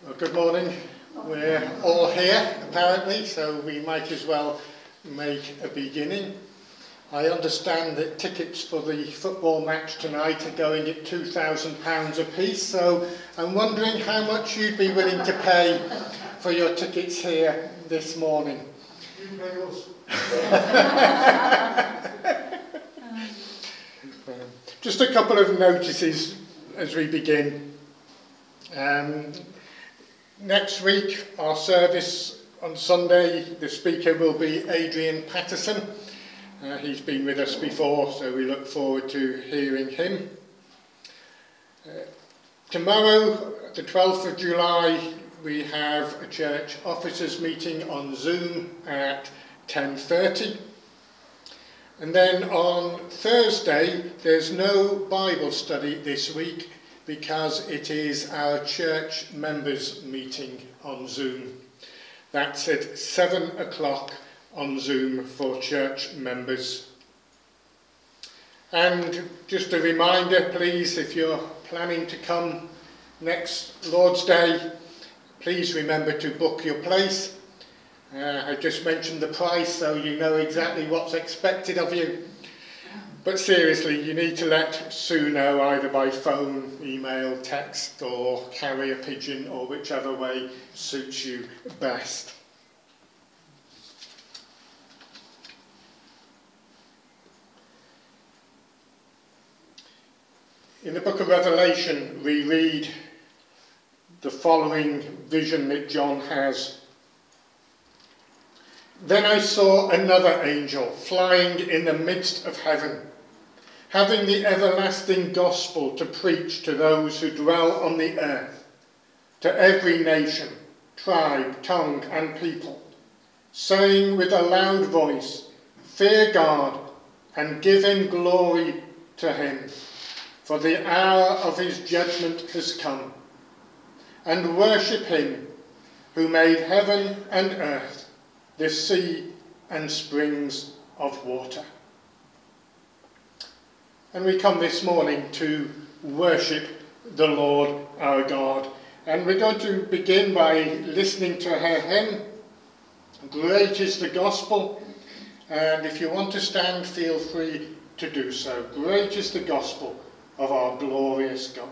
Well, good morning. We're all here, apparently, so we might as well make a beginning. I understand that tickets for the football match tonight are going at £2,000 a piece, so I'm wondering how much you'd be willing to pay for your tickets here this morning. You pay us. Just a couple of notices as we begin. Next week, our service on Sunday, the speaker will be Adrian Patterson. He's been with us before, so we look forward to hearing him. Tomorrow, the 12th of July, we have a church officers meeting on Zoom at 10:30. And then on Thursday, there's no Bible study this week because it is our church members meeting on Zoom. That's at 7 o'clock on Zoom for church members. And just a reminder, please, if you're planning to come next Lord's Day, please remember to book your place. I just mentioned the price, so you know exactly what's expected of you. But seriously, you need to let Sue know either by phone, email, text, or carrier pigeon, or whichever way suits you best. In the book of Revelation, we read the following vision that John has. Then I saw another angel flying in the midst of heaven, having the everlasting gospel to preach to those who dwell on the earth, to every nation, tribe, tongue, and people, saying with a loud voice, "Fear God and give him glory to him, for the hour of his judgment has come, and worship him who made heaven and earth, the sea and springs of water." And we come this morning to worship the Lord our God. And we're going to begin by listening to her hymn, "Great is the Gospel." And if you want to stand, feel free to do so. Great is the gospel of our glorious God.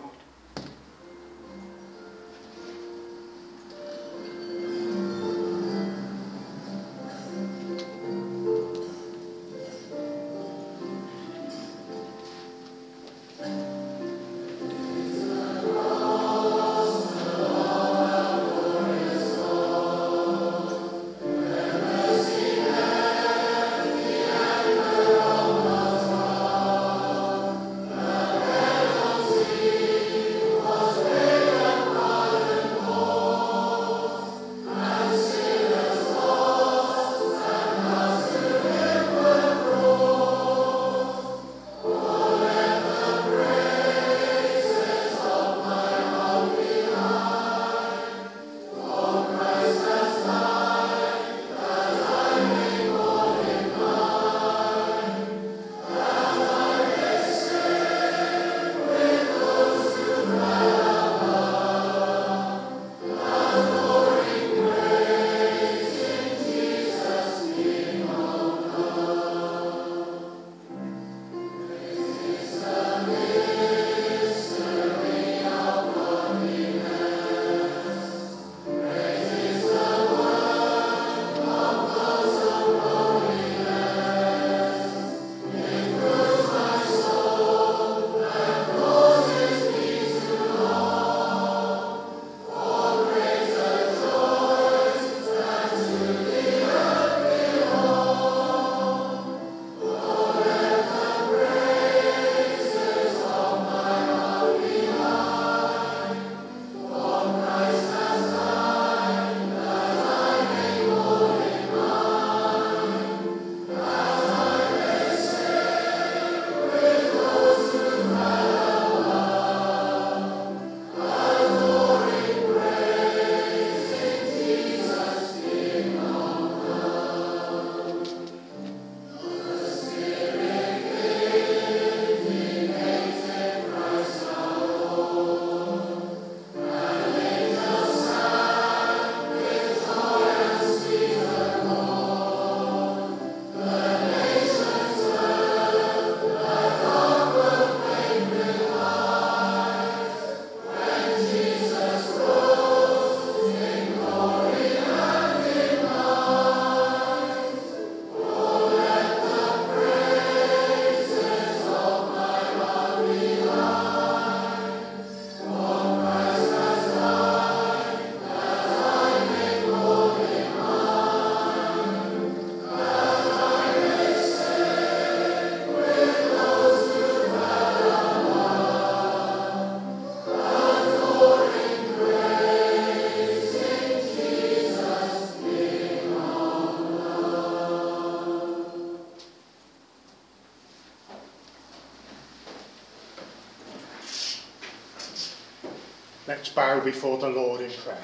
Let's bow before the Lord in prayer.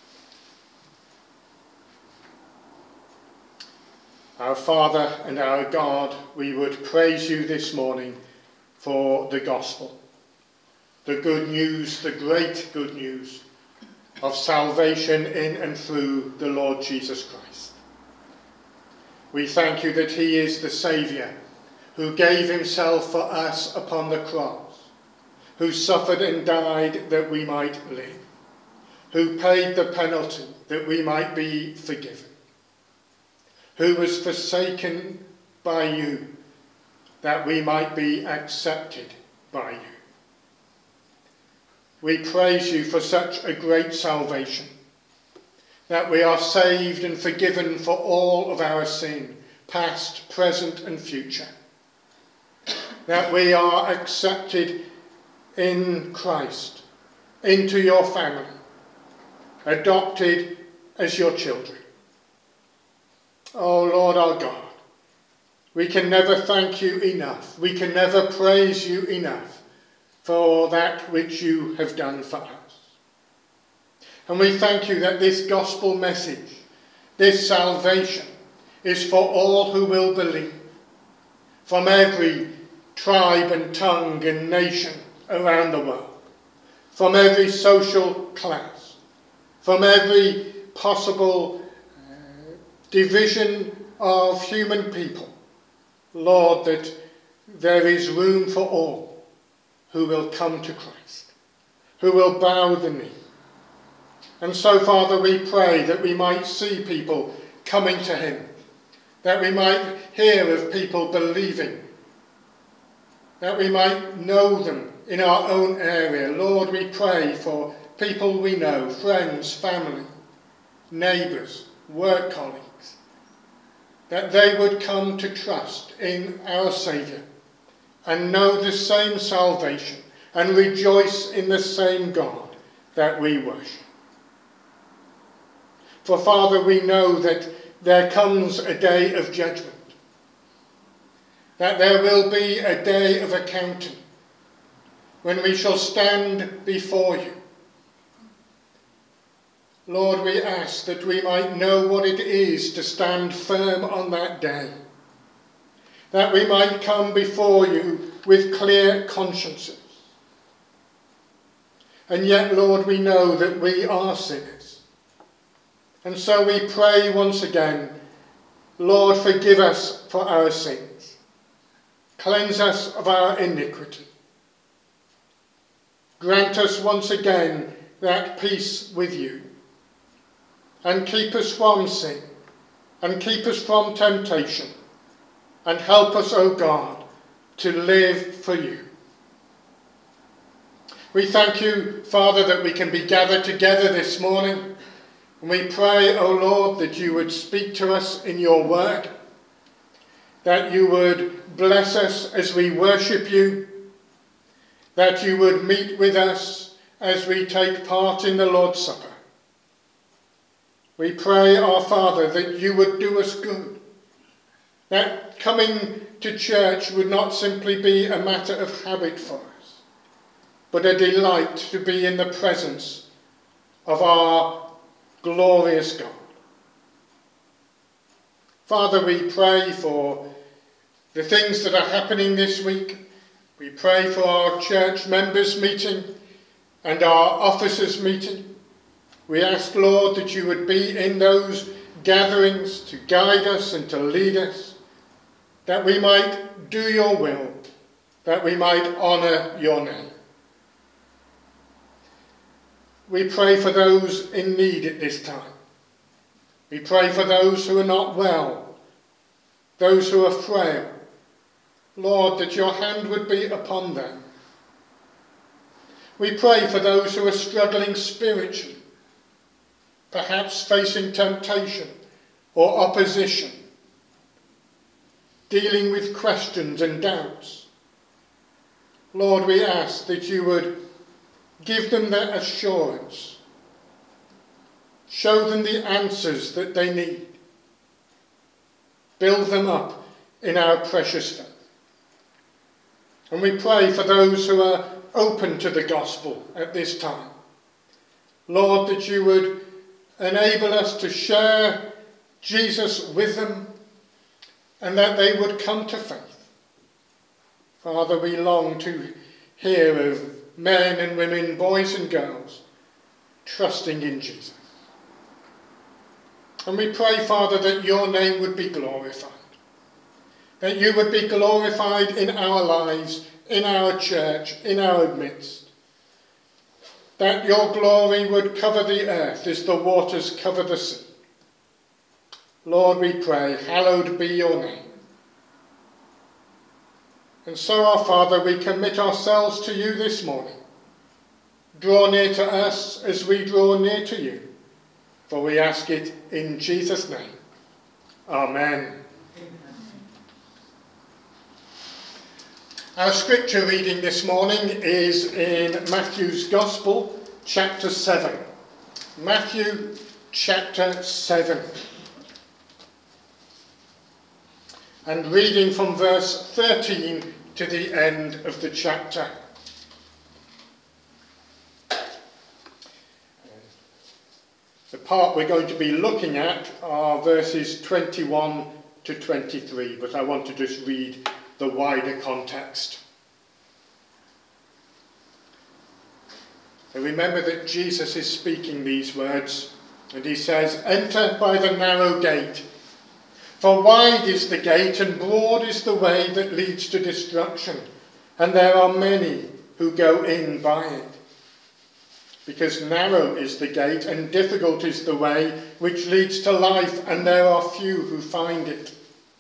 Our Father and our God, we would praise you this morning for the gospel, the good news, the great good news of salvation in and through the Lord Jesus Christ. We thank you that he is the Saviour who gave himself for us upon the cross, who suffered and died that we might live, who paid the penalty that we might be forgiven, who was forsaken by you that we might be accepted by you. We praise you for such a great salvation, that we are saved and forgiven for all of our sin, past, present and future, that we are accepted in Christ into your family, adopted as your children. Oh Lord our God, we can never thank you enough. We can never praise you enough for that which you have done for us. And we thank you that this gospel message, this salvation, is for all who will believe, from every tribe and tongue and nation around the world, from every social class, from every possible division of human people. Lord, that there is room for all who will come to Christ, who will bow the knee. And so, Father, we pray that we might see people coming to him, that we might hear of people believing, that we might know them in our own area. Lord, we pray for people we know, friends, family, neighbours, work colleagues, that they would come to trust in our Saviour and know the same salvation and rejoice in the same God that we worship. For Father, we know that there comes a day of judgment, that there will be a day of accounting when we shall stand before you. Lord, we ask that we might know what it is to stand firm on that day, that we might come before you with clear consciences. And yet, Lord, we know that we are sinners. And so we pray once again, Lord, forgive us for our sins. Cleanse us of our iniquity. Grant us once again that peace with you. And keep us from sin, and keep us from temptation, and help us, O God, to live for you. We thank you, Father, that we can be gathered together this morning, and we pray, O Lord, that you would speak to us in your word, that you would bless us as we worship you, that you would meet with us as we take part in the Lord's Supper. We pray, our Father, that you would do us good, that coming to church would not simply be a matter of habit for us, but a delight to be in the presence of our glorious God. Father, we pray for the things that are happening this week. We pray for our church members meeting and our officers meeting. We ask, Lord, that you would be in those gatherings to guide us and to lead us, that we might do your will, that we might honour your name. We pray for those in need at this time. We pray for those who are not well, those who are frail. Lord, that your hand would be upon them. We pray for those who are struggling spiritually, perhaps facing temptation or opposition, dealing with questions and doubts. Lord, we ask that you would give them that assurance, show them the answers that they need, build them up in our precious faith. And we pray for those who are open to the gospel at this time, Lord, that you would enable us to share Jesus with them and that they would come to faith. Father, we long to hear of men and women, boys and girls, trusting in Jesus. And we pray, Father, that your name would be glorified, that you would be glorified in our lives, in our church, in our midst, that your glory would cover the earth as the waters cover the sea. Lord, we pray, hallowed be your name. And so, our Father, we commit ourselves to you this morning. Draw near to us as we draw near to you, for we ask it in Jesus' name. Amen. Our scripture reading this morning is in Matthew's Gospel, chapter 7. Matthew chapter 7. And reading from verse 13 to the end of the chapter. The part we're going to be looking at are verses 21 to 23, but I want to just read the wider context. So remember that Jesus is speaking these words, and he says, "Enter by the narrow gate. For wide is the gate and broad is the way that leads to destruction, and there are many who go in by it. Because narrow is the gate and difficult is the way which leads to life, and there are few who find it.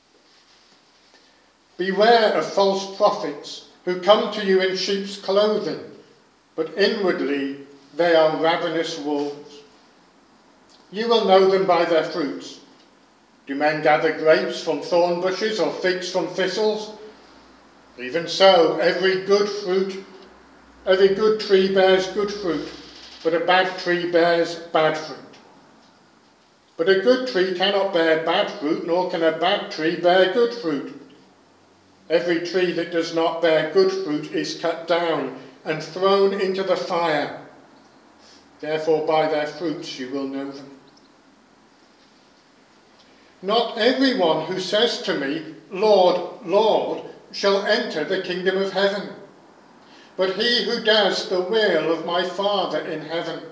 Beware of false prophets who come to you in sheep's clothing, but inwardly they are ravenous wolves. You will know them by their fruits. Do men gather grapes from thorn bushes or figs from thistles? Even so, every good tree bears good fruit, but a bad tree bears bad fruit. But a good tree cannot bear bad fruit, nor can a bad tree bear good fruit. Every tree that does not bear good fruit is cut down and thrown into the fire. Therefore, by their fruits you will know them. Not everyone who says to me, 'Lord, Lord,' shall enter the kingdom of heaven, but he who does the will of my Father in heaven.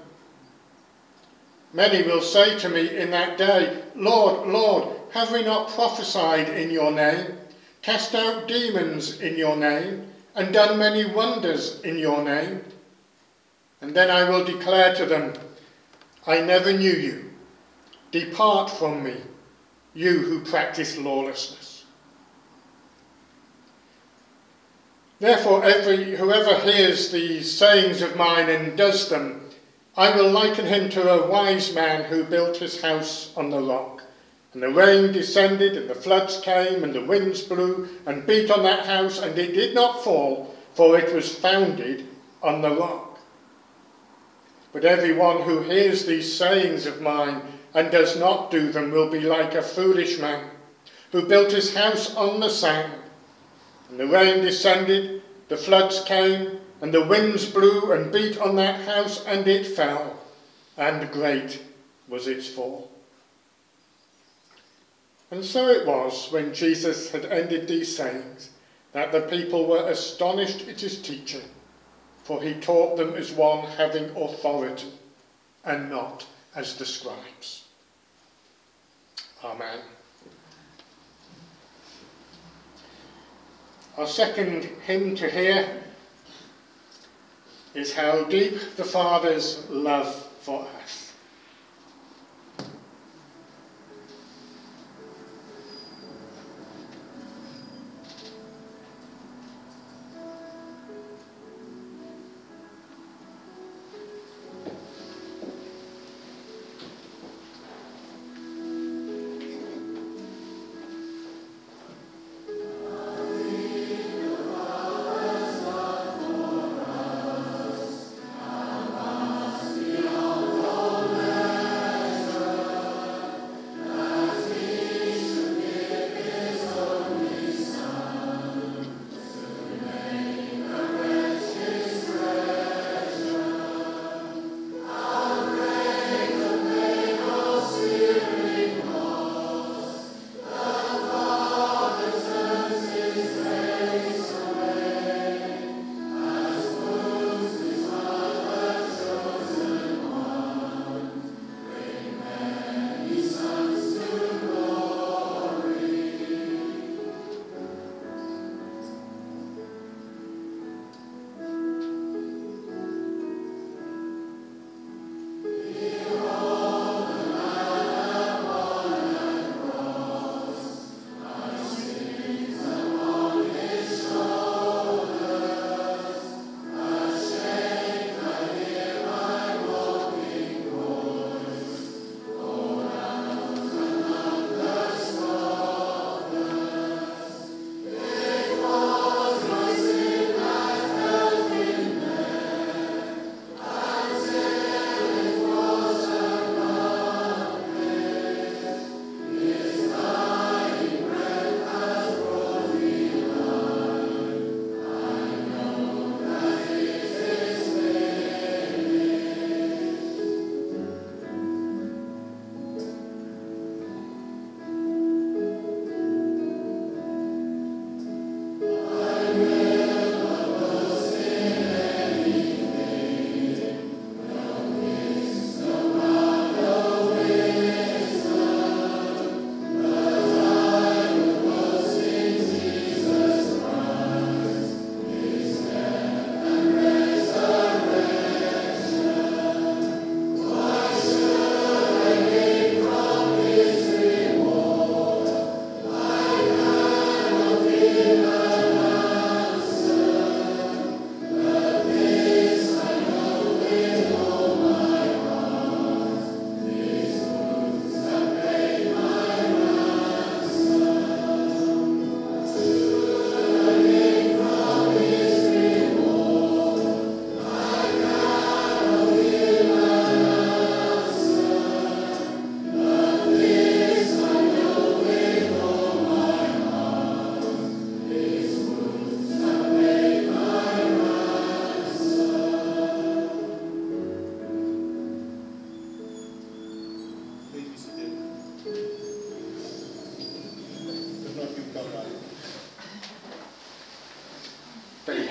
Many will say to me in that day, 'Lord, Lord, have we not prophesied in your name, cast out demons in your name, and done many wonders in your name?' And then I will declare to them, 'I never knew you. Depart from me, you who practice lawlessness.' Therefore, whoever hears these sayings of mine and does them, I will liken him to a wise man who built his house on the rock. And the rain descended, and the floods came, and the winds blew and beat on that house, and it did not fall, for it was founded on the rock. But everyone who hears these sayings of mine and does not do them will be like a foolish man who built his house on the sand. And the rain descended, the floods came, and the winds blew and beat on that house, and it fell, and great was its fall." And so it was, when Jesus had ended these sayings, that the people were astonished at his teaching, for he taught them as one having authority, and not as the scribes. Amen. Our second hymn to hear is "How Deep the Father's Love for Us."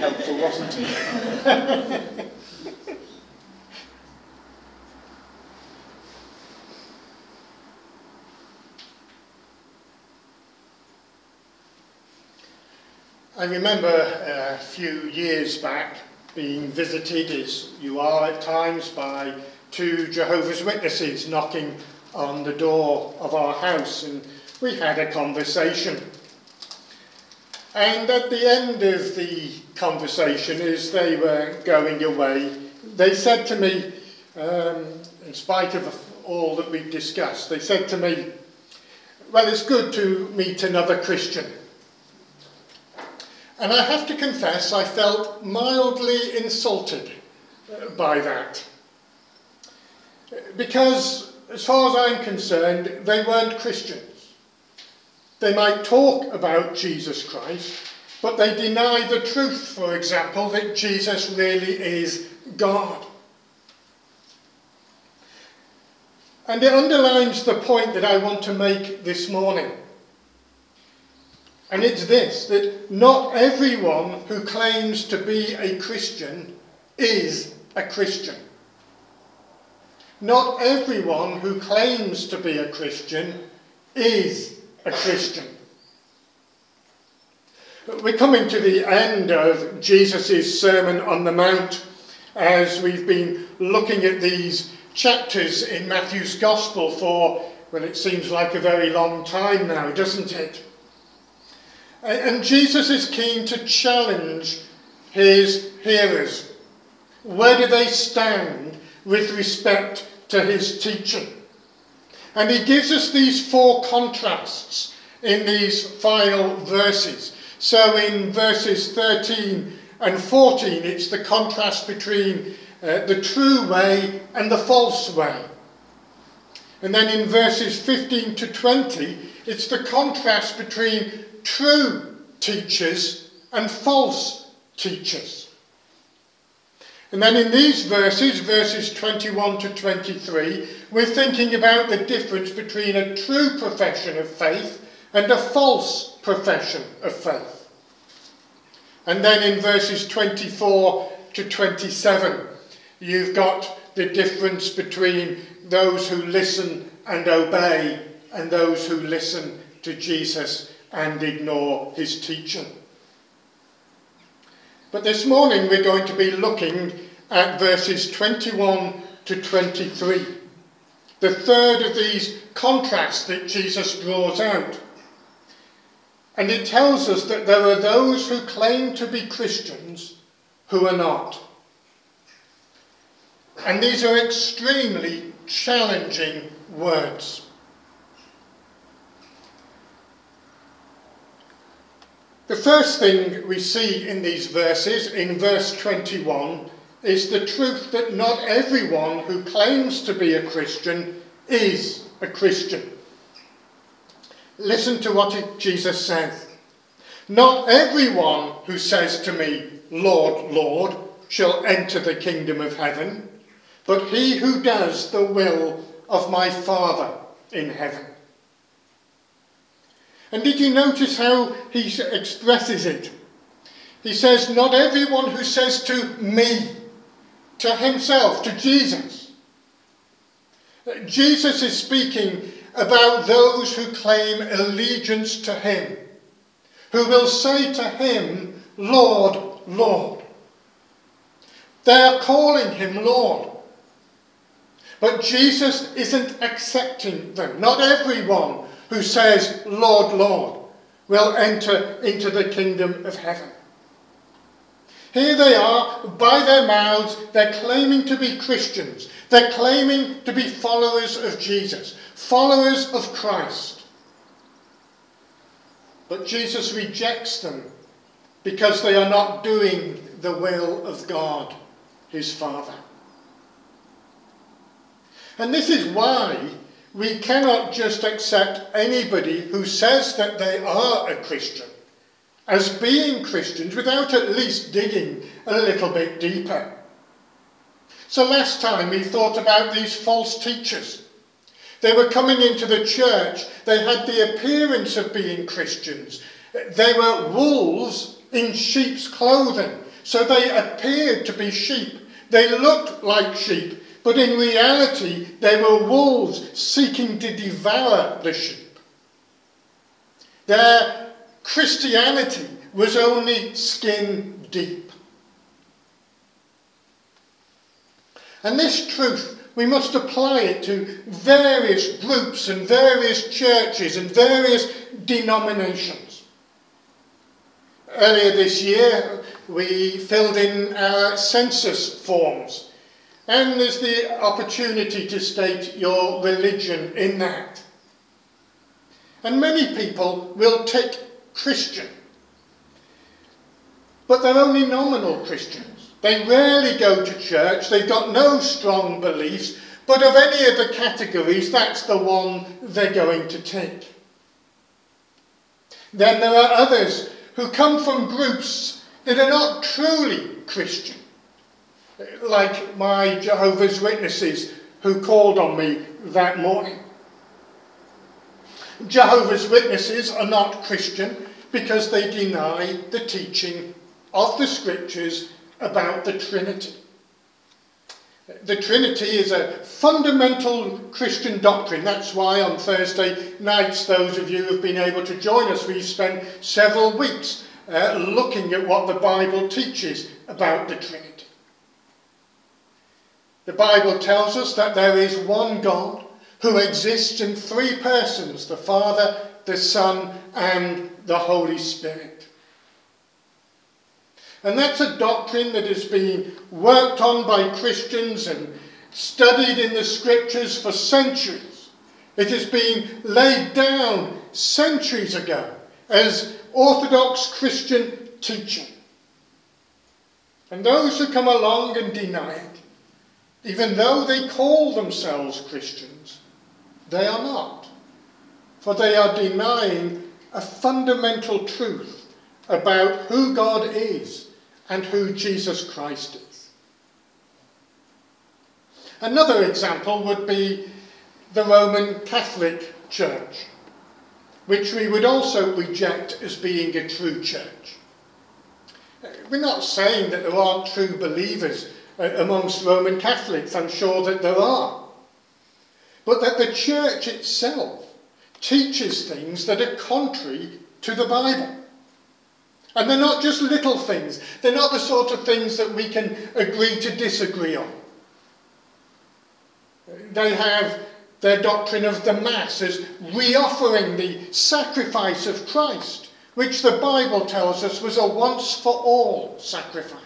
helpful, wasn't it? I remember a few years back being visited, as you are at times, by two Jehovah's Witnesses knocking on the door of our house, and we had a conversation. And at the end of the conversation, as they were going away, they said to me, in spite of all that we've discussed, they said to me, "Well, it's good to meet another Christian." And I have to confess, I felt mildly insulted by that. Because, as far as I'm concerned, they weren't Christians. They might talk about Jesus Christ, but they deny the truth, for example, that Jesus really is God. And it underlines the point that I want to make this morning. And it's this, that not everyone who claims to be a Christian is a Christian. Not everyone who claims to be a Christian is a Christian. We're coming to the end of Jesus' Sermon on the Mount as we've been looking at these chapters in Matthew's Gospel for, well, it seems like a very long time now, doesn't it? And Jesus is keen to challenge his hearers. Where do they stand with respect to his teaching? And he gives us these four contrasts in these final verses. So in verses 13 and 14, it's the contrast between the true way and the false way. And then in verses 15 to 20, it's the contrast between true teachers and false teachers. And then in these verses 21 to 23, we're thinking about the difference between a true profession of faith and a false profession of faith. And then in verses 24 to 27, you've got the difference between those who listen and obey and those who listen to Jesus and ignore his teaching. But this morning we're going to be looking at verses 21 to 23, the third of these contrasts that Jesus draws out. And it tells us that there are those who claim to be Christians who are not. And these are extremely challenging words. The first thing we see in these verses, in verse 21, is the truth that not everyone who claims to be a Christian is a Christian. Listen to what Jesus says. "Not everyone who says to me, 'Lord, Lord,' shall enter the kingdom of heaven, but he who does the will of my Father in heaven." And did you notice how he expresses it? He says, not everyone who says to me, to himself, to Jesus. Jesus is speaking about those who claim allegiance to him, who will say to him, "Lord, Lord." They are calling him Lord. But Jesus isn't accepting them. Not everyone who says, "Lord, Lord," will enter into the kingdom of heaven. Here they are, by their mouths, they're claiming to be Christians. They're claiming to be followers of Jesus, followers of Christ. But Jesus rejects them because they are not doing the will of God, his Father. And this is why we cannot just accept anybody who says that they are a Christian as being Christians without at least digging a little bit deeper. So last time we thought about these false teachers. They were coming into the church. They had the appearance of being Christians. They were wolves in sheep's clothing. so they appeared to be sheep. They looked like sheep, but in reality they were wolves seeking to devour the sheep. Their Christianity was only skin deep. And this truth, we must apply it to various groups and various churches and various denominations. Earlier this year, we filled in our census forms, and there's the opportunity to state your religion in that. And many people will tick Christian, but they're only nominal Christians. They rarely go to church, they've got no strong beliefs, but of any of the categories, that's the one they're going to take. Then there are others who come from groups that are not truly Christian, like my Jehovah's Witnesses who called on me that morning. Jehovah's Witnesses are not Christian because they deny the teaching of the Scriptures about the Trinity. The Trinity is a fundamental Christian doctrine. That's why on Thursday nights, those of you who have been able to join us, we've spent several weeks looking at what the Bible teaches about the Trinity. The Bible tells us that there is one God who exists in three persons, the Father, the Son, and the Holy Spirit. And that's a doctrine that has been worked on by Christians and studied in the Scriptures for centuries. It has been laid down centuries ago as Orthodox Christian teaching. And those who come along and deny it, even though they call themselves Christians, they are not. For they are denying a fundamental truth about who God is and who Jesus Christ is. Another example would be the Roman Catholic Church, which we would also reject as being a true church. We're not saying that there aren't true believers amongst Roman Catholics. I'm sure that there are. But that the church itself teaches things that are contrary to the Bible. And they're not just little things. They're not the sort of things that we can agree to disagree on. They have their doctrine of the Mass as reoffering the sacrifice of Christ, which the Bible tells us was a once-for-all sacrifice.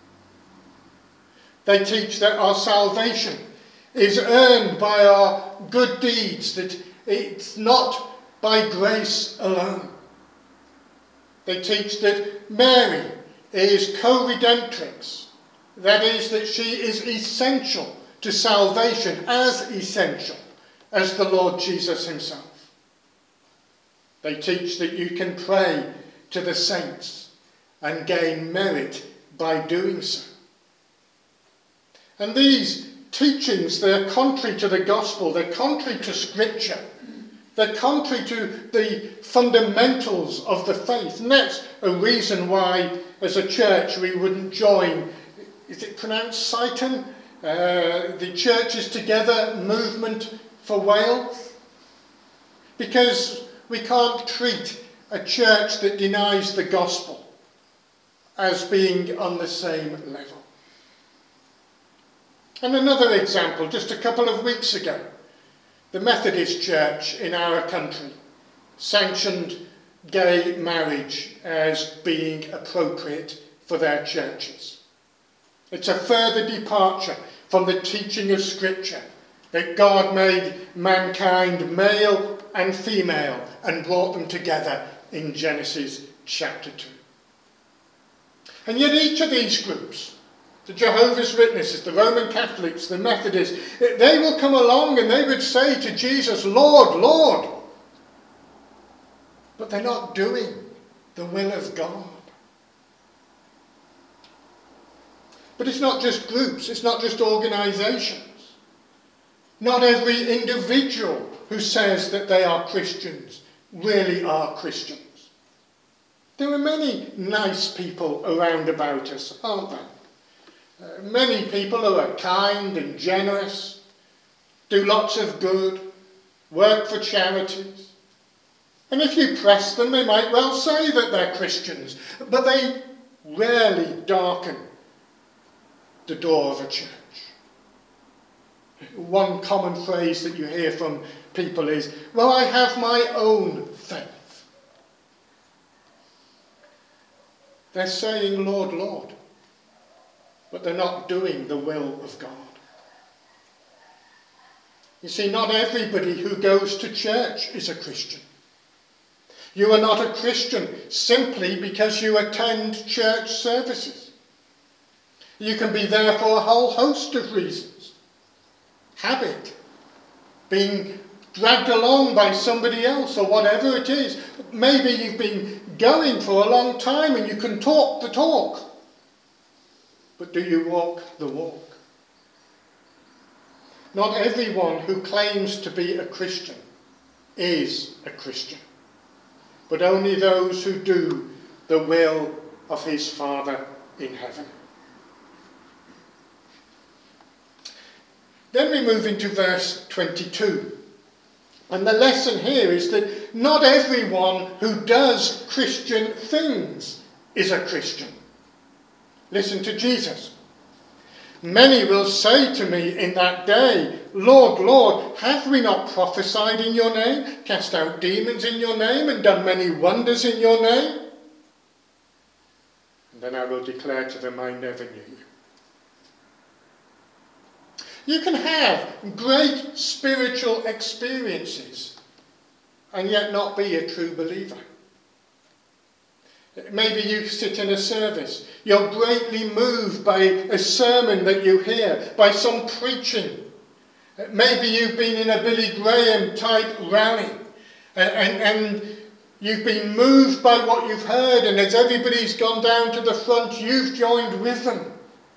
They teach that our salvation is earned by our good deeds, that it's not by grace alone. They teach that Mary is co-redemptrix, that is, that she is essential to salvation, as essential as the Lord Jesus himself. They teach that you can pray to the saints and gain merit by doing so. And these teachings, they're contrary to the gospel, they're contrary to Scripture. They're contrary to the fundamentals of the faith. And that's a reason why, as a church, we wouldn't join, is it pronounced Sighton? The Churches Together movement for Wales. Because we can't treat a church that denies the gospel as being on the same level. And another example, just a couple of weeks ago, the Methodist Church in our country sanctioned gay marriage as being appropriate for their churches. It's a further departure from the teaching of Scripture that God made mankind male and female and brought them together in Genesis chapter 2. And yet each of these groups, the Jehovah's Witnesses, the Roman Catholics, the Methodists, they will come along and they would say to Jesus, Lord, Lord. But they're not doing the will of God. But it's not just groups, it's not just organisations. Not every individual who says that they are Christians really are Christians. There are many nice people around about us, aren't there? Many people who are kind and generous, do lots of good, work for charities. And if you press them, they might well say that they're Christians, but they rarely darken the door of a church. One common phrase that you hear from people is, well, I have my own faith. They're saying, Lord, Lord, but they're not doing the will of God. You see, not everybody who goes to church is a Christian. You are not a Christian simply because you attend church services. You can be there for a whole host of reasons. Habit, being dragged along by somebody else or whatever it is. Maybe you've been going for a long time and you can talk the talk. But do you walk the walk? Not everyone who claims to be a Christian is a Christian, but only those who do the will of his Father in heaven. Then we move into verse 22. And the lesson here is that not everyone who does Christian things is a Christian. Listen to Jesus. Many will say to me in that day, Lord, Lord, have we not prophesied in your name, cast out demons in your name, and done many wonders in your name? And then I will declare to them, I never knew you. You can have great spiritual experiences and yet not be a true believer. Maybe you sit in a service. You're greatly moved by a sermon that you hear, by some preaching. Maybe you've been in a Billy Graham type rally and you've been moved by what you've heard, and as everybody's gone down to the front, you've joined with them.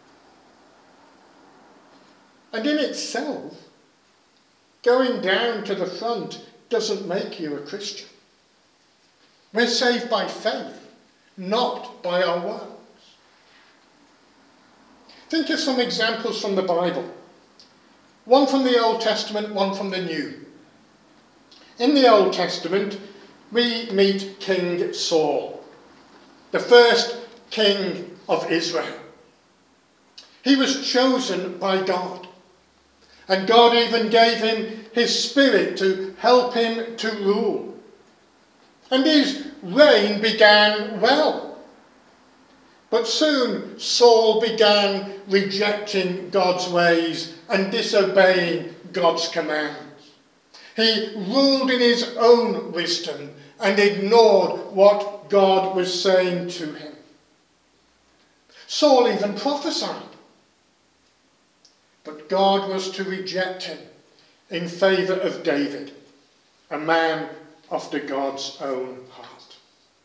And in itself, going down to the front doesn't make you a Christian. We're saved by faith, not by our works. Think of some examples from the Bible. One from the Old Testament, one from the New. In the Old Testament, we meet King Saul, the first king of Israel. He was chosen by God. And God even gave him his spirit to help him to rule. And his reign began well. But soon Saul began rejecting God's ways and disobeying God's commands. He ruled in his own wisdom and ignored what God was saying to him. Saul even prophesied. But God was to reject him in favour of David, a man after God's own heart.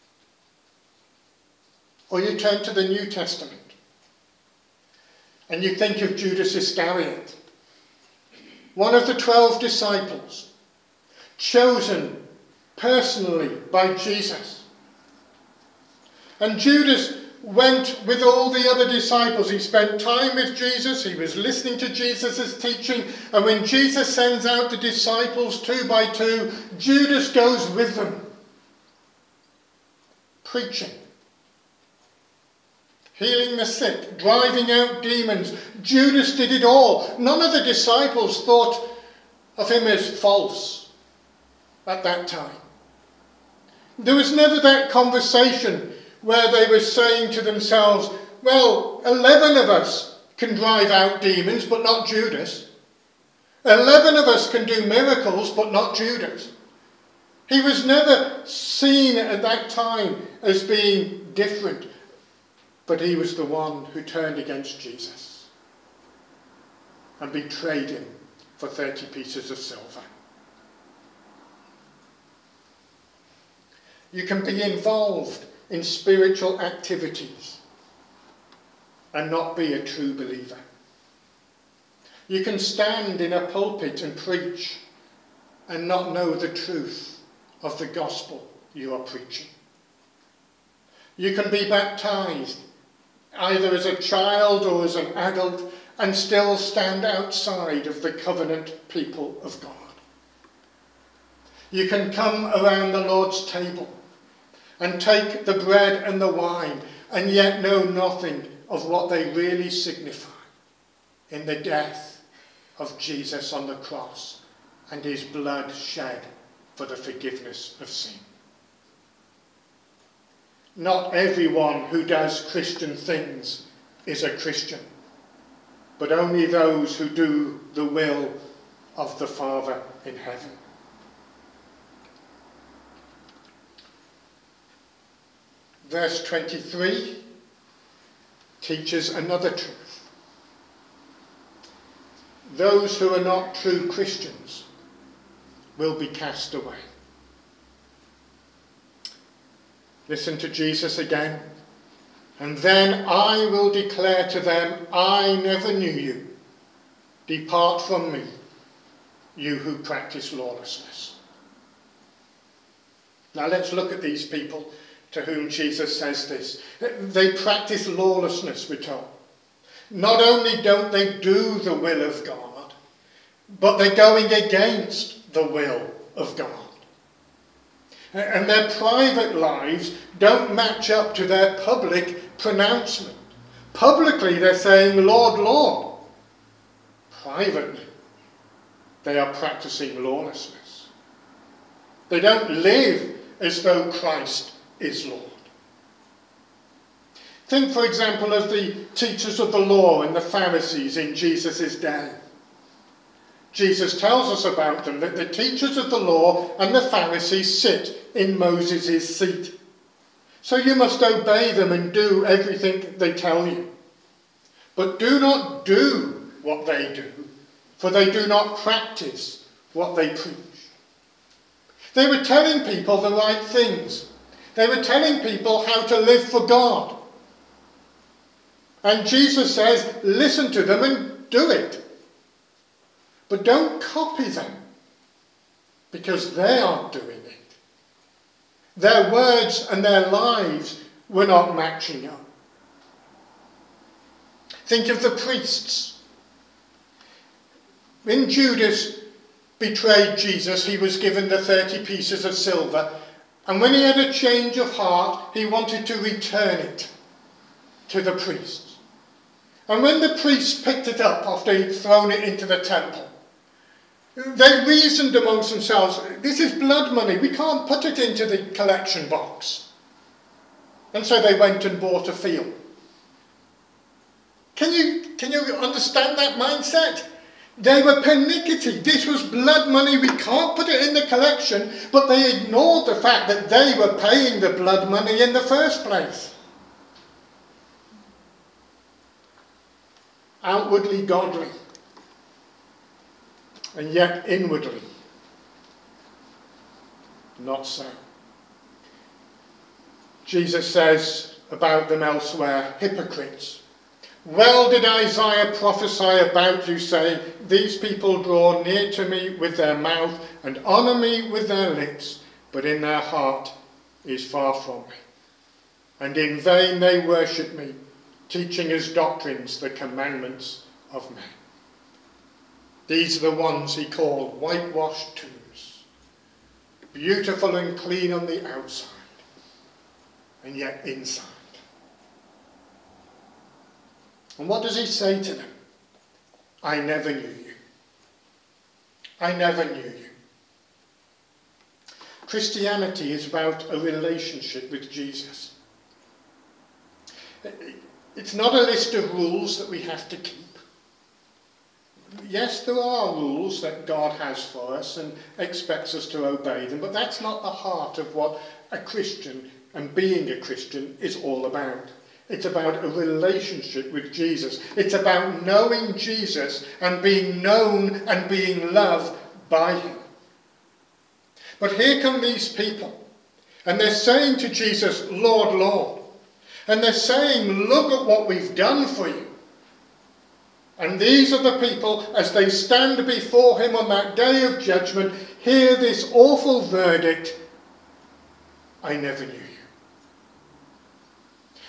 Or you turn to the New Testament and you think of Judas Iscariot, one of the 12 disciples, chosen personally by Jesus. And Judas went with all the other disciples. He spent time with Jesus. He was listening to Jesus' teaching. And when Jesus sends out the disciples 2 by 2, Judas goes with them. Preaching. Healing the sick. Driving out demons. Judas did it all. None of the disciples thought of him as false at that time. There was never that conversation where they were saying to themselves, well, 11 of us can drive out demons, but not Judas. 11 of us can do miracles, but not Judas. He was never seen at that time as being different, but he was the one who turned against Jesus and betrayed him for 30 pieces of silver. You can be involved in spiritual activities and not be a true believer. You can stand in a pulpit and preach and not know the truth of the gospel you are preaching. You can be baptized, either as a child or as an adult, and still stand outside of the covenant people of God. You can come around the Lord's table and take the bread and the wine and yet know nothing of what they really signify in the death of Jesus on the cross and his blood shed for the forgiveness of sin. Not everyone who does Christian things is a Christian, but only those who do the will of the Father in heaven. Verse 23 teaches another truth. Those who are not true Christians will be cast away. Listen to Jesus again. And then I will declare to them, I never knew you. Depart from me, you who practice lawlessness. Now let's look at these people to whom Jesus says this. They practice lawlessness, we're told. Not only don't they do the will of God, but they're going against the will of God. And their private lives don't match up to their public pronouncement. Publicly they're saying, Lord, Lord. Privately they are practicing lawlessness. They don't live as though Christ is Lord. Think, for example, of the teachers of the law and the Pharisees in Jesus' day. Jesus tells us about them that the teachers of the law and the Pharisees sit in Moses' seat. So you must obey them and do everything they tell you. But do not do what they do, for they do not practice what they preach. They were telling people the right things. They were telling people how to live for God. And Jesus says, listen to them and do it. But don't copy them, because they aren't doing it. Their words and their lives were not matching up. Think of the priests. When Judas betrayed Jesus, he was given the 30 pieces of silver. And when he had a change of heart, he wanted to return it to the priests. And when the priests picked it up after he'd thrown it into the temple, they reasoned amongst themselves, this is blood money, we can't put it into the collection box. And so they went and bought a field. Can you understand that mindset? They were pernickety. This was blood money. We can't put it in the collection. But they ignored the fact that they were paying the blood money in the first place. Outwardly godly. And yet inwardly not so. Jesus says about them elsewhere, hypocrites. Well did Isaiah prophesy about you, saying, these people draw near to me with their mouth and honour me with their lips, but in their heart is far from me. And in vain they worship me, teaching as doctrines the commandments of men. These are the ones he called whitewashed tombs, beautiful and clean on the outside, and yet inside. And what does he say to them? I never knew you. I never knew you. Christianity is about a relationship with Jesus. It's not a list of rules that we have to keep. Yes, there are rules that God has for us and expects us to obey them, but that's not the heart of what a Christian and being a Christian is all about. It's about a relationship with Jesus. It's about knowing Jesus and being known and being loved by him. But here come these people, and they're saying to Jesus, Lord, Lord. And they're saying, look at what we've done for you. And these are the people, as they stand before him on that day of judgment, hear this awful verdict, I never knew you.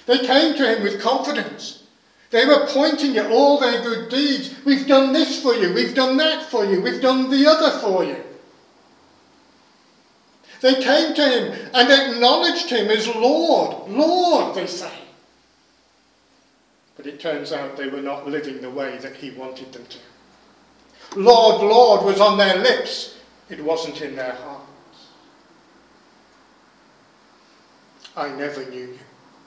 They came to him with confidence. They were pointing at all their good deeds. We've done this for you. We've done that for you. We've done the other for you. They came to him and acknowledged him as Lord. Lord, they say. But it turns out they were not living the way that he wanted them to. Lord, Lord was on their lips. It wasn't in their hearts. I never knew you.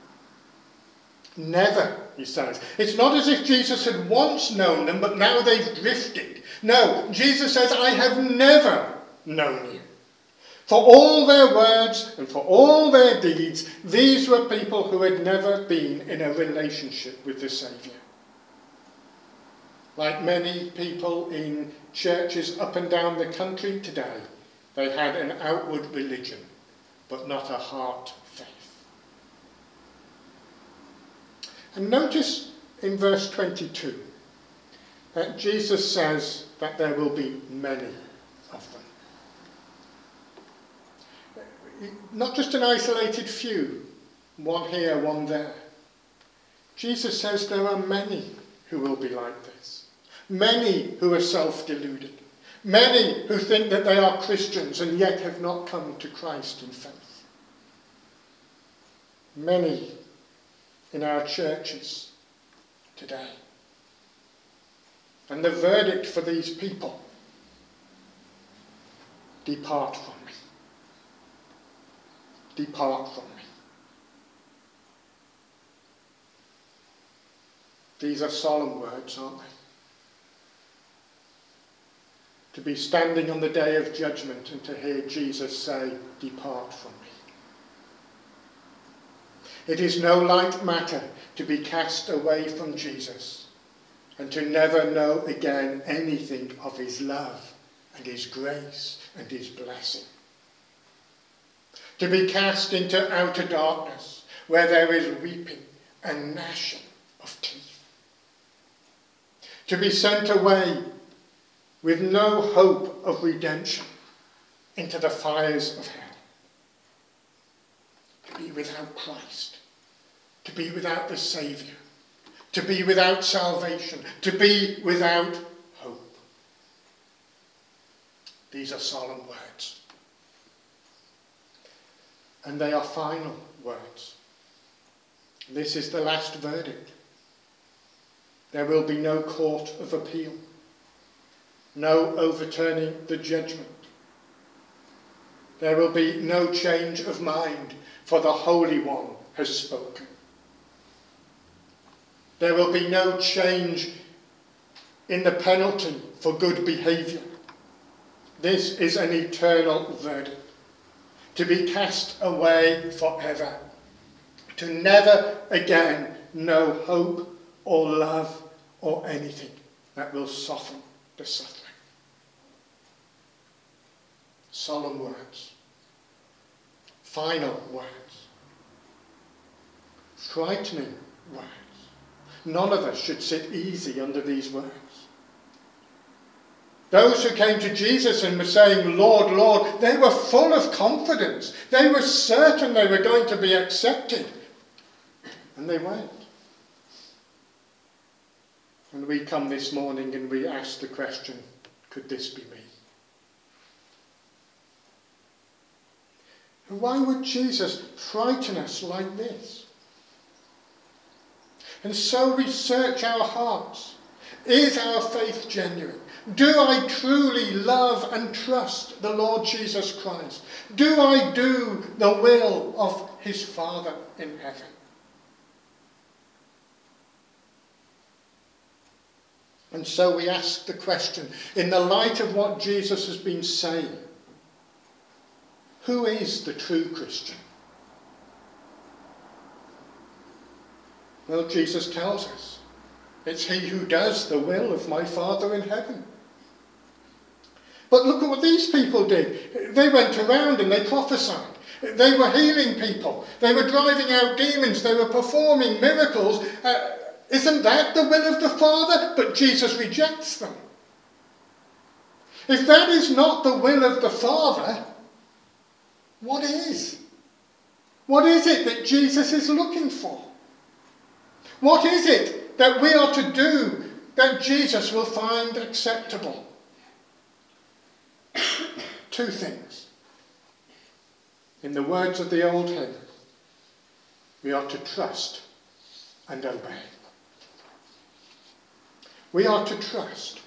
Never, he says. It's not as if Jesus had once known them, but now they've drifted. No, Jesus says, I have never known you. For all their words and for all their deeds, these were people who had never been in a relationship with the Saviour. Like many people in churches up and down the country today, they had an outward religion, but not a heart faith. And notice in verse 22 that Jesus says that there will be many of them. Not just an isolated few, one here, one there. Jesus says there are many who will be like this. Many who are self-deluded. Many who think that they are Christians and yet have not come to Christ in faith. Many in our churches today. And the verdict for these people: depart from me. Depart from me. These are solemn words, aren't they? To be standing on the day of judgment and to hear Jesus say, depart from me. It is no light matter to be cast away from Jesus and to never know again anything of his love and his grace and his blessing. To be cast into outer darkness where there is weeping and gnashing of teeth. To be sent away with no hope of redemption into the fires of hell. To be without Christ. To be without the Saviour. To be without salvation. To be without hope. These are solemn words. And they are final words. This is the last verdict. There will be no court of appeal. No overturning the judgment. There will be no change of mind, for the Holy One has spoken. There will be no change in the penalty for good behaviour. This is an eternal verdict. To be cast away forever. To never again know hope or love or anything that will soften the suffering. Solemn words. Final words. Frightening words. None of us should sit easy under these words. Those who came to Jesus and were saying, Lord, Lord, they were full of confidence. They were certain they were going to be accepted. And they weren't. And we come this morning and we ask the question, could this be me? And why would Jesus frighten us like this? And so we search our hearts. Is our faith genuine? Do I truly love and trust the Lord Jesus Christ? Do I do the will of his Father in heaven? And so we ask the question, in the light of what Jesus has been saying, who is the true Christian? Well, Jesus tells us, it's he who does the will of my Father in heaven. But look at what these people did. They went around and they prophesied. They were healing people. They were driving out demons. They were performing miracles. Isn't that the will of the Father? But Jesus rejects them. If that is not the will of the Father, what is? What is it that Jesus is looking for? What is it that we are to do that Jesus will find acceptable? Two things. In the words of the old hymn, we are to trust and obey. We are to trust.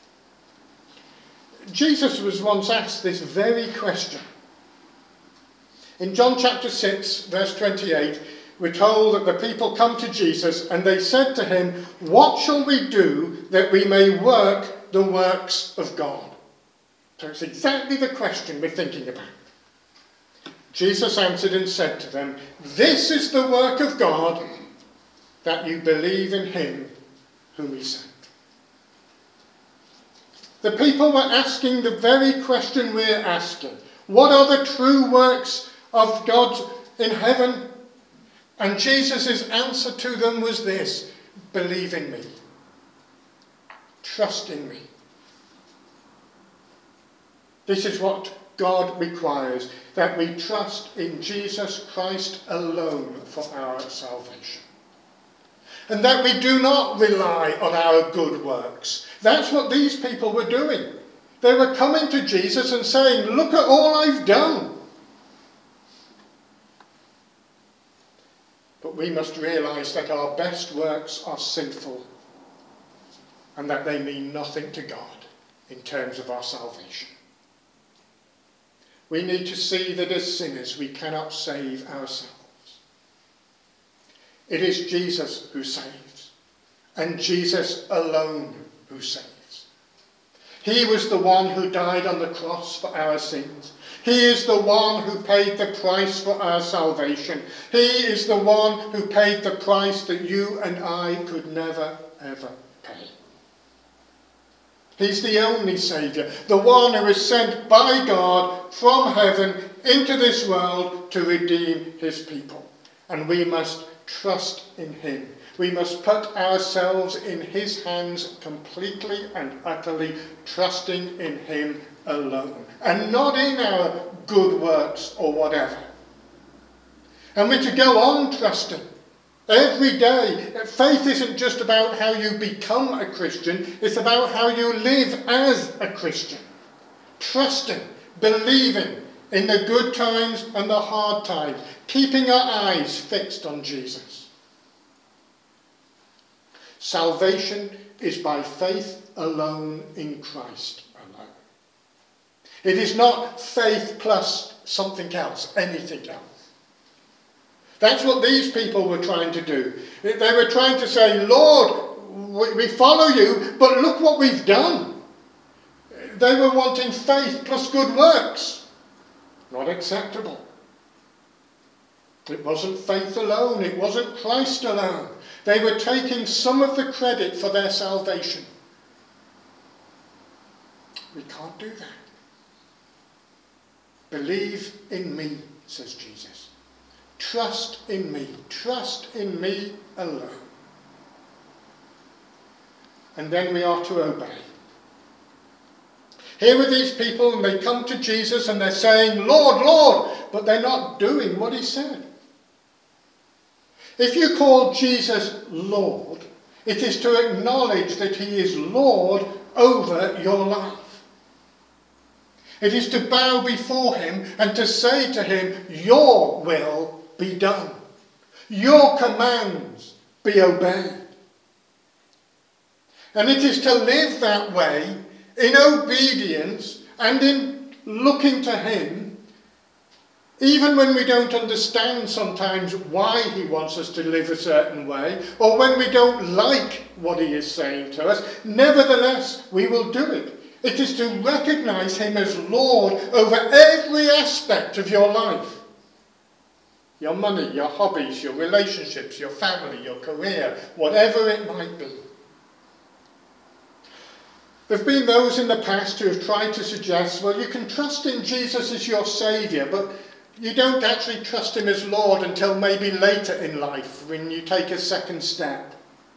Jesus was once asked this very question. In John chapter 6, verse 28, we're told that the people come to Jesus and they said to him, "What shall we do that we may work the works of God?" So it's exactly the question we're thinking about. Jesus answered and said to them, "This is the work of God, that you believe in him whom he sent." The people were asking the very question we're asking. What are the true works of God in heaven? And Jesus' answer to them was this: believe in me. Trust in me. This is what God requires, that we trust in Jesus Christ alone for our salvation. And that we do not rely on our good works. That's what these people were doing. They were coming to Jesus and saying, "Look at all I've done." But we must realise that our best works are sinful and that they mean nothing to God in terms of our salvation. We need to see that as sinners we cannot save ourselves. It is Jesus who saves, and Jesus alone who saves. He was the one who died on the cross for our sins. He is the one who paid the price for our salvation. He is the one who paid the price that you and I could never, ever pay. He's the only Saviour, the one who is sent by God from heaven into this world to redeem his people. And we must trust in him. We must put ourselves in his hands completely and utterly, trusting in him alone, and not in our good works or whatever. And we're to go on trusting every day. Faith isn't just about how you become a Christian, it's about how you live as a Christian. Trusting, believing in the good times and the hard times, keeping our eyes fixed on Jesus. Salvation is by faith alone in Christ alone. It is not faith plus something else, anything else. That's what these people were trying to do. They were trying to say, "Lord, we follow you, but look what we've done." They were wanting faith plus good works. Not acceptable. It wasn't faith alone. It wasn't Christ alone. They were taking some of the credit for their salvation. We can't do that. Believe in me, says Jesus. Trust in me. Trust in me alone. And then we are to obey. Here were these people, and they come to Jesus and they're saying, "Lord, Lord," but they're not doing what he said. If you call Jesus Lord, it is to acknowledge that he is Lord over your life. It is to bow before him and to say to him, "Your will be done. Your commands be obeyed." And it is to live that way in obedience and in looking to him, even when we don't understand sometimes why he wants us to live a certain way, or when we don't like what he is saying to us. Nevertheless, we will do it. It is to recognize him as Lord over every aspect of your life. Your money, your hobbies, your relationships, your family, your career, whatever it might be. There have been those in the past who have tried to suggest, well, you can trust in Jesus as your Saviour, but you don't actually trust him as Lord until maybe later in life when you take a second step.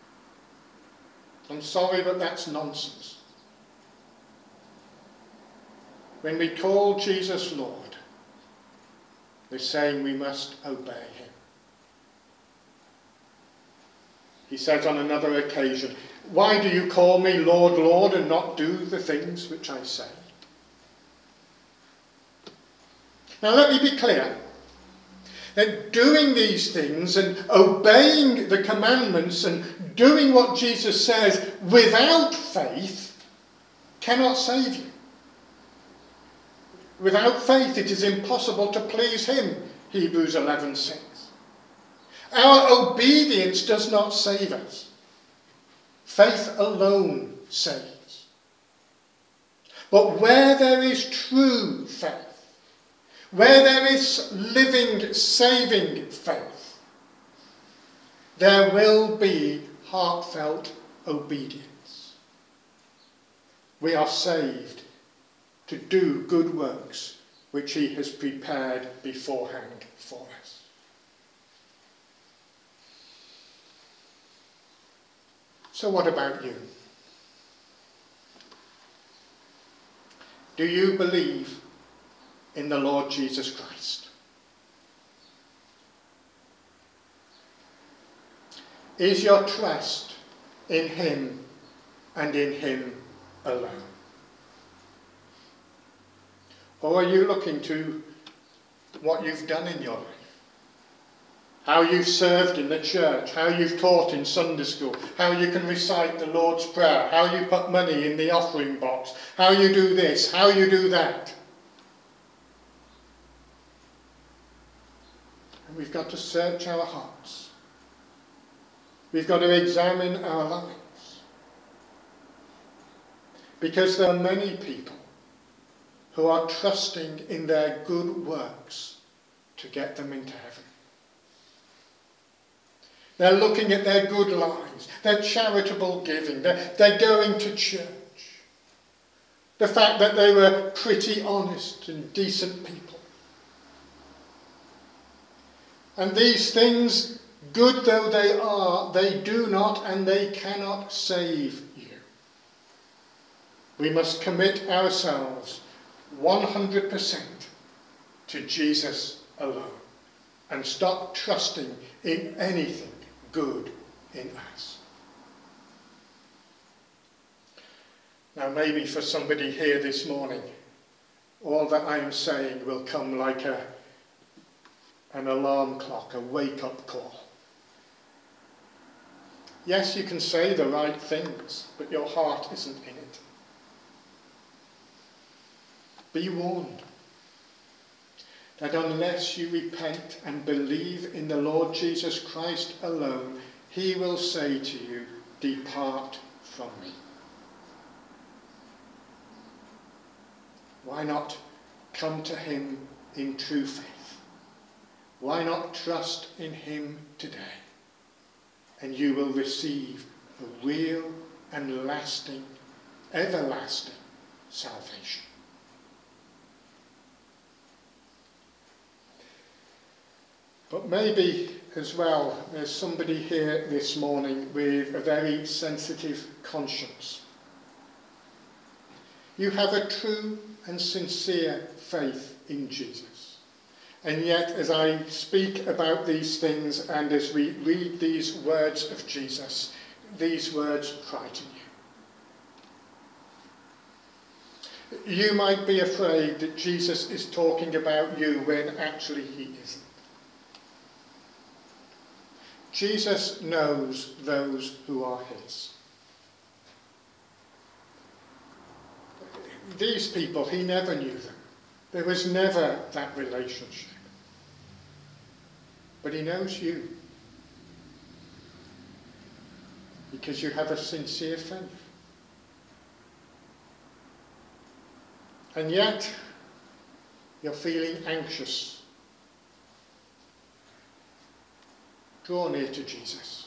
I'm sorry, but that's nonsense. When we call Jesus Lord, we're saying we must obey him. He says on another occasion, "Why do you call me Lord, Lord, and not do the things which I say?" Now let me be clear that doing these things and obeying the commandments and doing what Jesus says without faith cannot save you. Without faith it is impossible to please him, Hebrews 11:6. Our obedience does not save us. Faith alone saves. But where there is true faith, where there is living, saving faith, there will be heartfelt obedience. We are saved to do good works which he has prepared beforehand for us. So what about you? Do you believe in the Lord Jesus Christ? Is your trust in him and in him alone? Or are you looking to what you've done in your life? How you've served in the church, how you've taught in Sunday school, how you can recite the Lord's Prayer, how you put money in the offering box, how you do this, how you do that. And we've got to search our hearts. We've got to examine our lives. Because there are many people who are trusting in their good works to get them into heaven. They're looking at their good lives, their charitable giving, they're going to church. The fact that they were pretty honest and decent people. And these things, good though they are, they do not and they cannot save you. We must commit ourselves 100% to Jesus alone and stop trusting in anything good in us. Now maybe for somebody here this morning, all that I am saying will come like an alarm clock, a wake-up call. Yes, you can say the right things, but your heart isn't in it. Be warned that unless you repent and believe in the Lord Jesus Christ alone, he will say to you, "Depart from me." Why not come to him in true faith? Why not trust in him today? And you will receive a real and lasting, everlasting salvation. But maybe as well, there's somebody here this morning with a very sensitive conscience. You have a true and sincere faith in Jesus. And yet, as I speak about these things and as we read these words of Jesus, these words frighten you. You might be afraid that Jesus is talking about you when actually he isn't. Jesus knows those who are his. These people, he never knew them. There was never that relationship. But he knows you. Because you have a sincere faith. And yet, you're feeling anxious. Draw near to Jesus.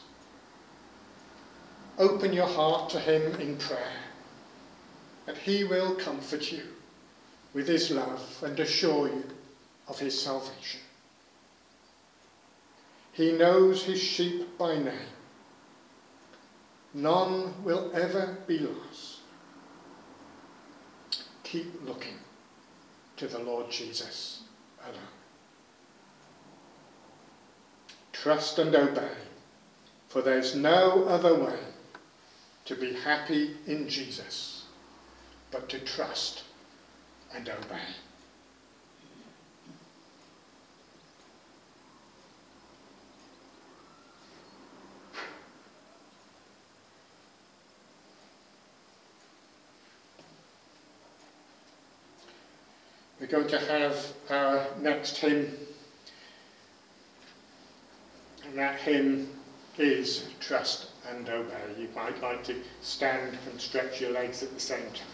Open your heart to him in prayer, and he will comfort you with his love and assure you of his salvation. He knows his sheep by name. None will ever be lost. Keep looking to the Lord Jesus alone. Trust and obey, For there's no other way to be happy in Jesus but to trust and obey. We're going to have our next hymn, and that hymn is Trust and Obey. You might like to stand and stretch your legs at the same time.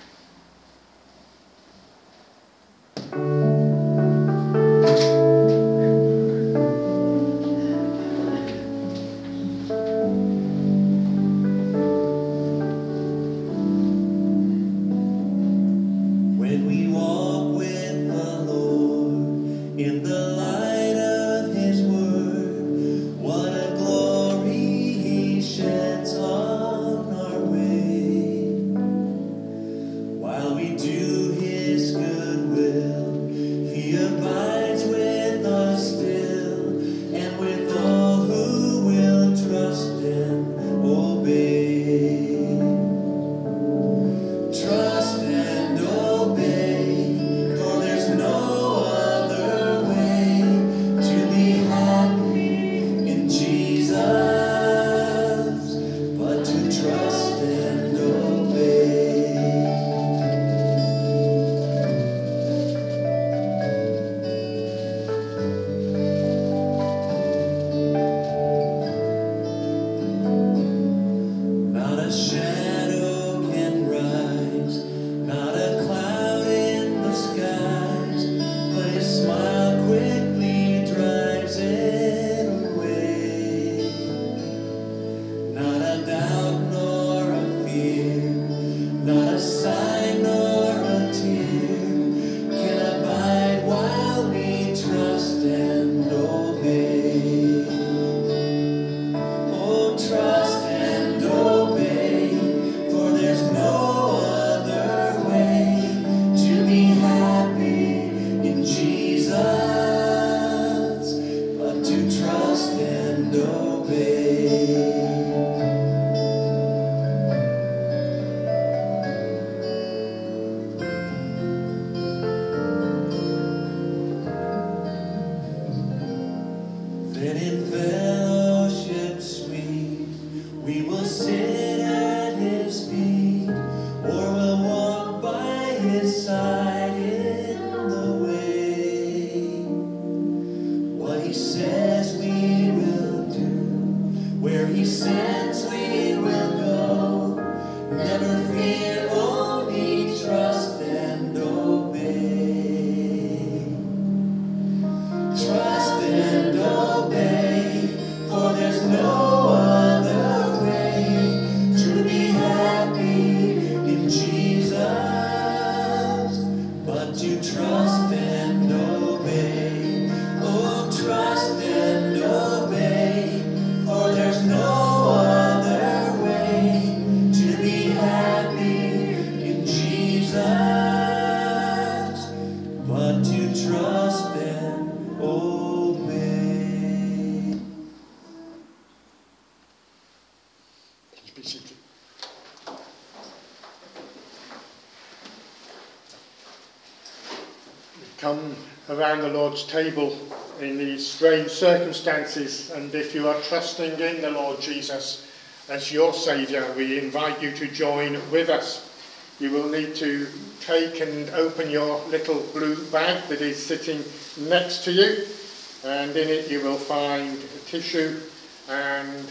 Come around the Lord's table in these strange circumstances, and if you are trusting in the Lord Jesus as your Saviour, we invite you to join with us. You will need to take and open your little blue bag that is sitting next to you, and in it you will find a tissue and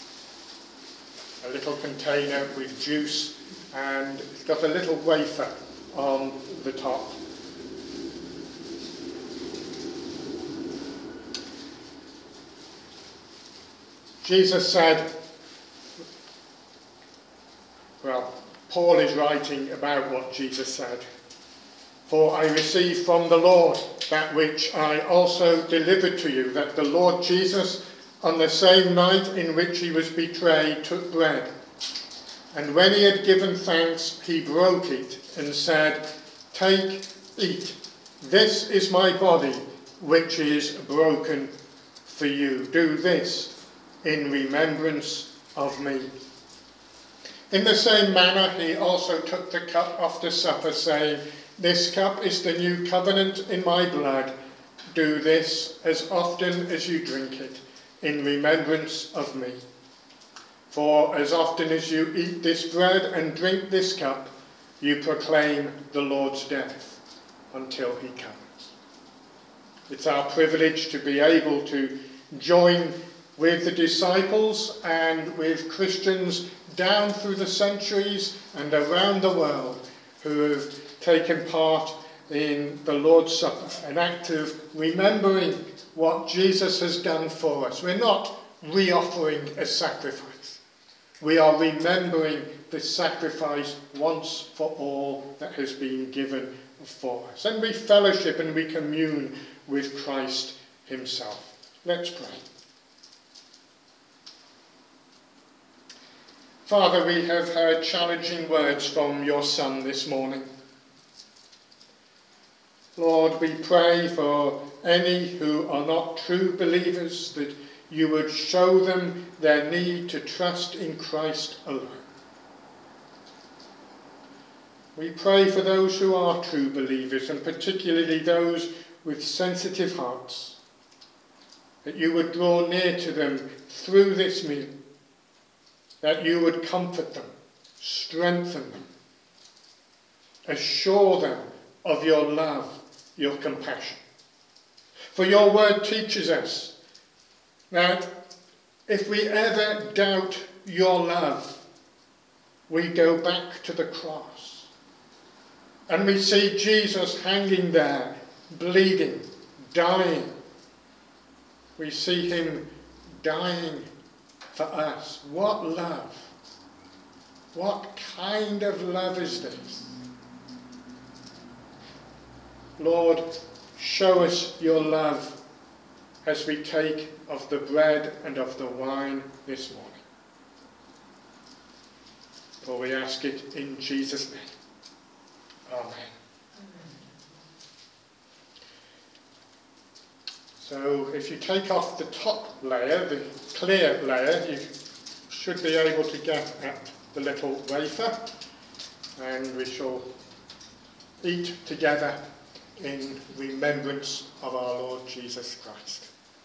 a little container with juice, and it's got a little wafer on the top. Jesus said, well, Paul is writing about what Jesus said. For I received from the Lord that which I also delivered to you, that the Lord Jesus, on the same night in which he was betrayed, took bread. And when he had given thanks, he broke it and said, "Take, eat. This is my body, which is broken for you. Do this in remembrance of me. In the same manner, he also took the cup after supper, saying, This cup is the new covenant in my blood. Do this as often as you drink it, in remembrance of me. For as often as you eat this bread and drink this cup, you proclaim the Lord's death until he comes. It's our privilege to be able to join with the disciples and with Christians down through the centuries and around the world who have taken part in the Lord's Supper, an act of remembering what Jesus has done for us. We're not re-offering a sacrifice. We are remembering the sacrifice once for all that has been given for us. And we fellowship and we commune with Christ himself. Let's pray. Father, we have heard challenging words from your Son this morning. Lord, we pray for any who are not true believers, that you would show them their need to trust in Christ alone. We pray for those who are true believers, and particularly those with sensitive hearts, that you would draw near to them through this meal, that you would comfort them, strengthen them, assure them of your love, your compassion. For your word teaches us that if we ever doubt your love, we go back to the cross and we see Jesus hanging there, bleeding, dying. We see him dying for us. What love? What kind of love is this? Lord, show us your love as we take of the bread and of the wine this morning. For we ask it in Jesus' name. Amen. So if you take off the top layer, the clear layer, you should be able to get at the little wafer, and we shall eat together in remembrance of our Lord Jesus Christ.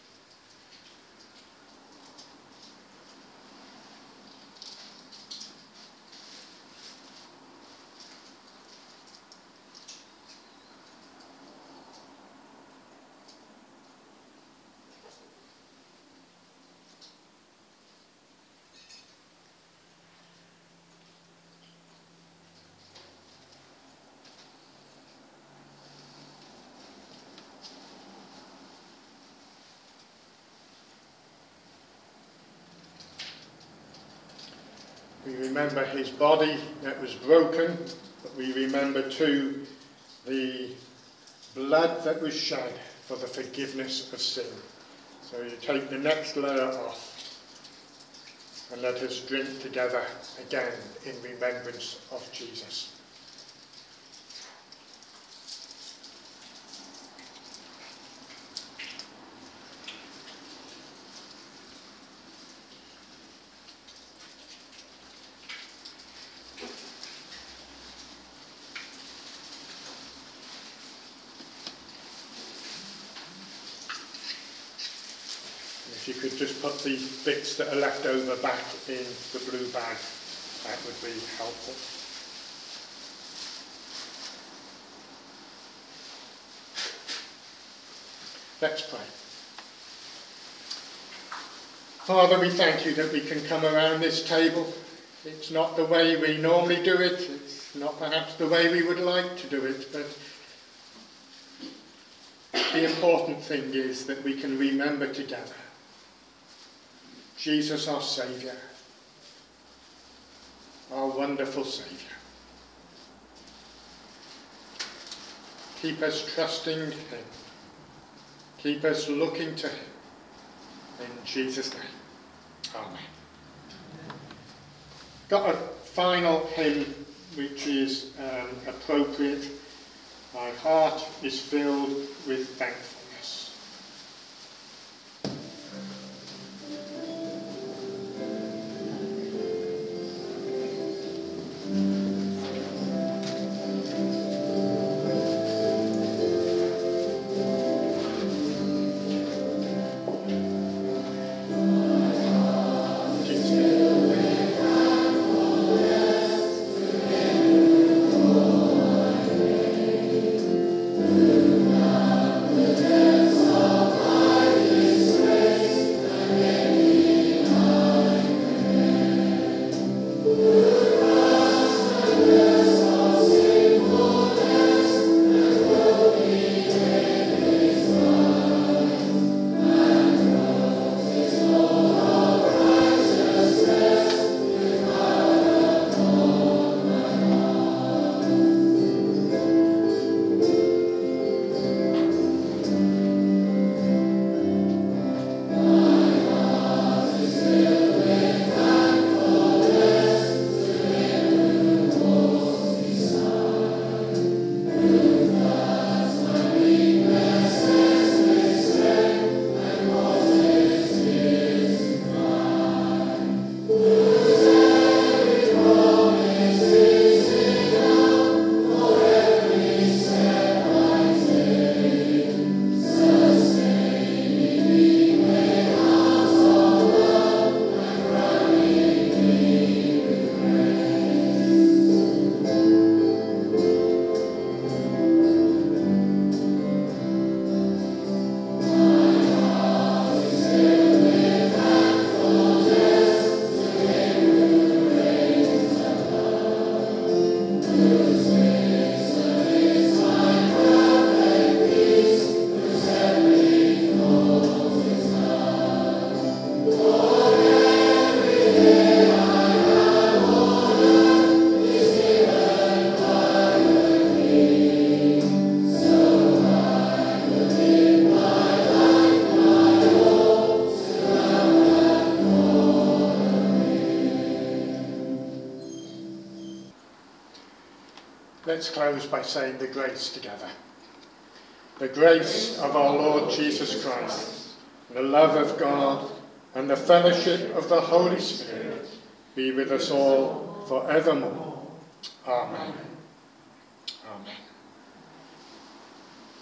We remember his body that was broken, but we remember too the blood that was shed for the forgiveness of sin. So you take the next layer off and let us drink together again in remembrance of Jesus. If you could just put the bits that are left over back in the blue bag, that would be helpful. Let's pray. Father, we thank you that we can come around this table. It's not the way we normally do it. It's not perhaps the way we would like to do it, but the important thing is that we can remember together Jesus, our Saviour, our wonderful Saviour. Keep us trusting him. Keep us looking to him. In Jesus' name. Amen. Got a final hymn which is appropriate. My heart is filled with thankfulness. Let's close by saying the grace together. The grace of our Lord Jesus Christ, the love of God, and the fellowship of the Holy Spirit be with us all forevermore. Amen.